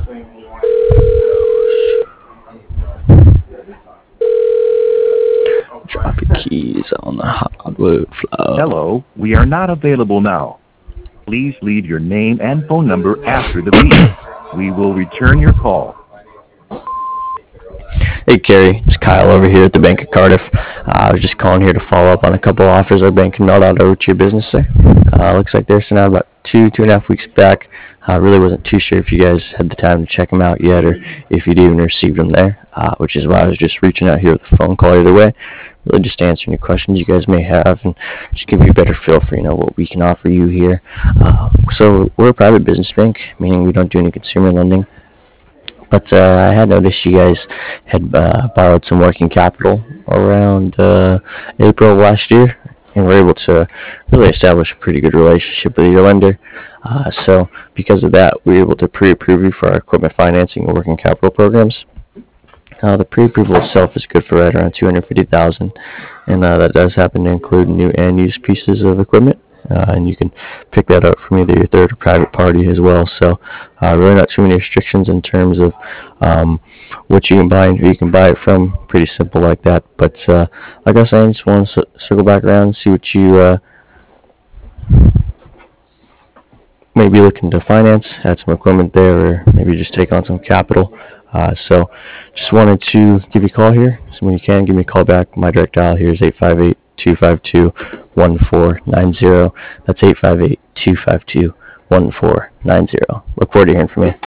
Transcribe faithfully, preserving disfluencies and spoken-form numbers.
Drop your keys on the hardwood floor. Hello, we are not available now. Please leave your name and phone number after the beep. We will return your call. Hey Kerry, it's Kyle over here at the Bank of Cardiff. Uh, I was just calling here to follow up on a couple offers our bank had mailed out over to your business there. Uh, looks like they're sent out about two, two and a half weeks back. I uh, really wasn't too sure if you guys had the time to check them out yet or if you'd even received them there, uh, which is why I was just reaching out here with a phone call either way. Really just answering any questions you guys may have and just give you a better feel for, you know, what we can offer you here. Uh, so we're a private business bank, meaning we don't do any consumer lending. But uh, I had noticed you guys had uh, borrowed some working capital around uh, April of last year and were able to really establish a pretty good relationship with your lender. Uh, so because of that, we were able to pre-approve you for our equipment financing and working capital programs. Uh, the pre-approval itself is good for right around two hundred fifty thousand dollars, and uh, that does happen to include new and used pieces of equipment. Uh, and you can pick that up from either your third or private party as well. So uh, really not too many restrictions in terms of um, what you can buy and who you can buy it from. Pretty simple like that. But uh, like I was saying, just want to circle back around and see what you uh, may be looking to finance, add some equipment there, or maybe just take on some capital. Uh, so just wanted to give you a call here. So when you can, give me a call back. My direct dial here is eight five eight, two five two, one four nine zero. That's eight five eight, two five two, one four nine zero. Look forward to hearing from you.